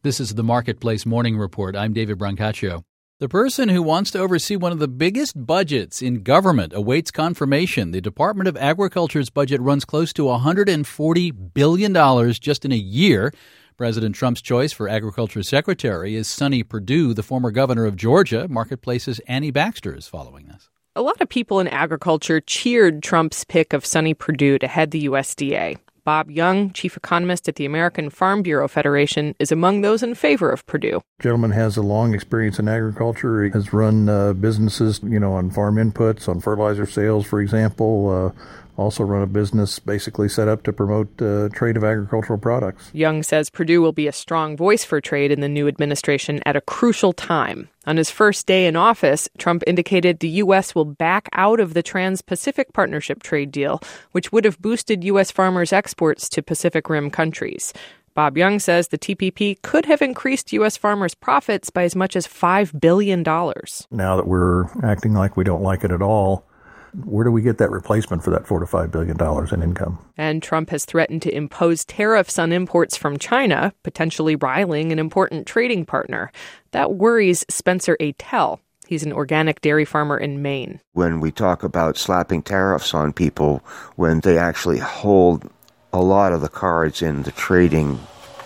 This is the Marketplace Morning Report. I'm David Brancaccio. The person who wants to oversee one of the biggest budgets in government awaits confirmation. The Department of Agriculture's budget runs close to $140 billion just in a year. President Trump's choice for Agriculture Secretary is Sonny Perdue, the former governor of Georgia. Marketplace's Annie Baxter is following this. A lot of people in agriculture cheered Trump's pick of Sonny Perdue to head the USDA. Bob Young, chief economist at the American Farm Bureau Federation, is among those in favor of Perdue. Gentleman has a long experience in agriculture. He has run businesses, on farm inputs, on fertilizer sales, for example. Also run a business basically set up to promote trade of agricultural products. Young says Perdue will be a strong voice for trade in the new administration at a crucial time. On his first day in office, Trump indicated the U.S. will back out of the Trans-Pacific Partnership trade deal, which would have boosted U.S. farmers' exports to Pacific Rim countries. Bob Young says the TPP could have increased U.S. farmers' profits by as much as $5 billion. Now that we're acting like we don't like it at all, where do we get that replacement for that $4 to $5 billion in income? And Trump has threatened to impose tariffs on imports from China, potentially rivaling an important trading partner. That worries Spencer Atell. He's an organic dairy farmer in Maine. When we talk about slapping tariffs on people, when they actually hold a lot of the cards in the trading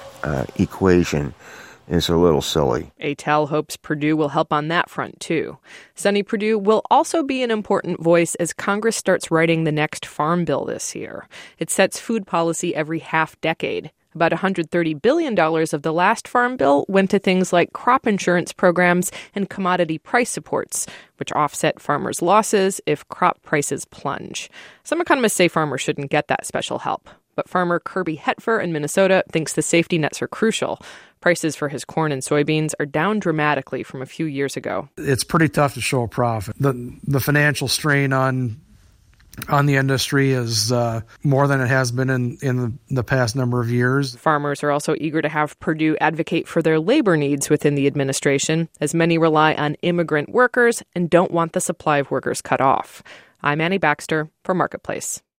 equation, is a little silly. Atell hopes Perdue will help on that front, too. Sonny Perdue will also be an important voice as Congress starts writing the next farm bill this year. It sets food policy every half decade. About $130 billion of the last farm bill went to things like crop insurance programs and commodity price supports, which offset farmers' losses if crop prices plunge. Some economists say farmers shouldn't get that special help. But farmer Kirby Hetfer in Minnesota thinks the safety nets are crucial. Prices for his corn and soybeans are down dramatically from a few years ago. It's pretty tough to show a profit. The financial strain on the industry is more than it has been in the past number of years. Farmers are also eager to have Perdue advocate for their labor needs within the administration, as many rely on immigrant workers and don't want the supply of workers cut off. I'm Annie Baxter for Marketplace.